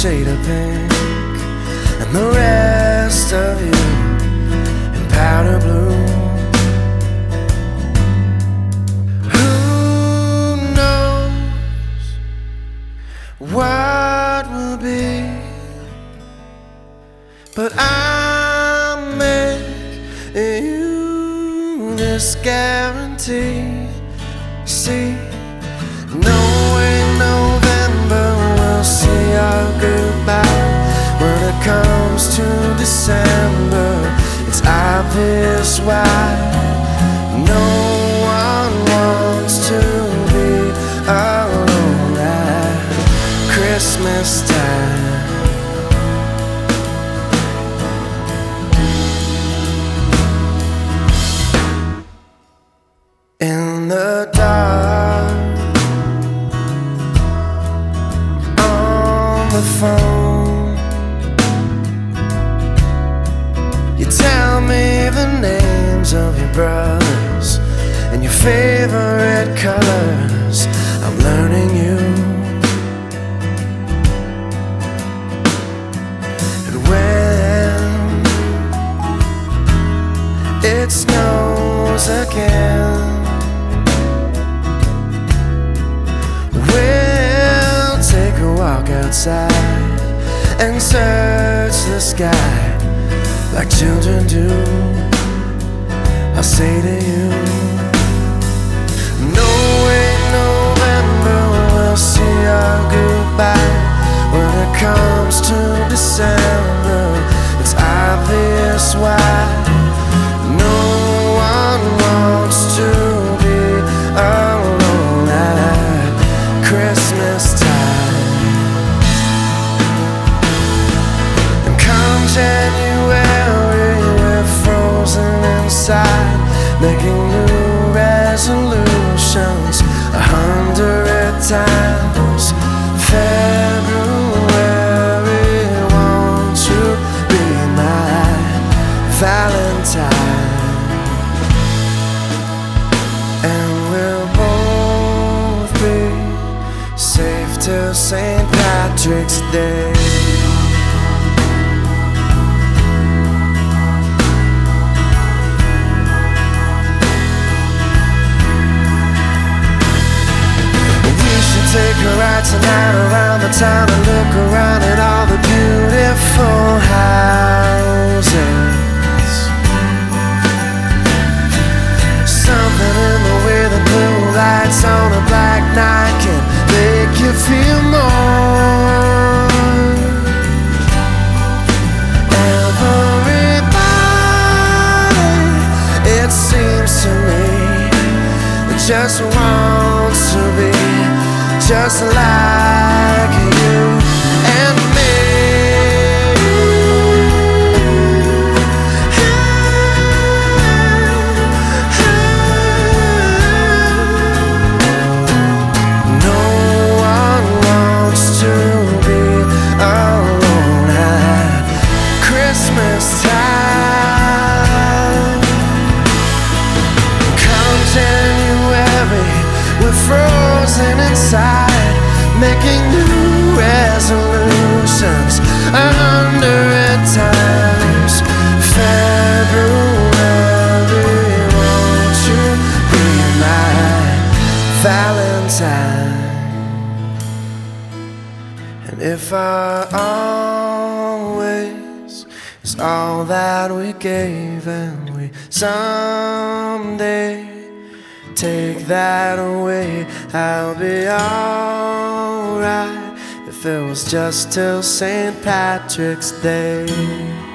shade of pink, and the rest of you in powder blue. Who knows what will be, but I'll make you this guarantee. See, no way November will see our goodbye. When it comes to December, it's obvious why. No one wants to be alone at Christmas time. In the dark, on the phone, you tell me the names of your brothers and your favorite colors. I'm learning you. And when it snows again, walk outside and search the sky like children do. I'll say to you, no way November will see our goodbye. When it comes to December, it's obvious why. No one wants to be alone at Christmas time. January, we're frozen inside, making new resolutions 100 times. February, won't you be my Valentine? And we'll both be safe till St. Patrick's Day. Take a ride tonight around the town and look around at all the beautiful houses. Something in the way the blue lights on a black night can make you feel more. Everybody, it seems to me, just wants to be just like you and me. No one wants to be alone at Christmas time. Come January, we're frozen inside, making new resolutions 100 times. February, won't you be my Valentine? And if our always is all that we gave, and we someday take that away, I'll be alright if it was just till St. Patrick's Day.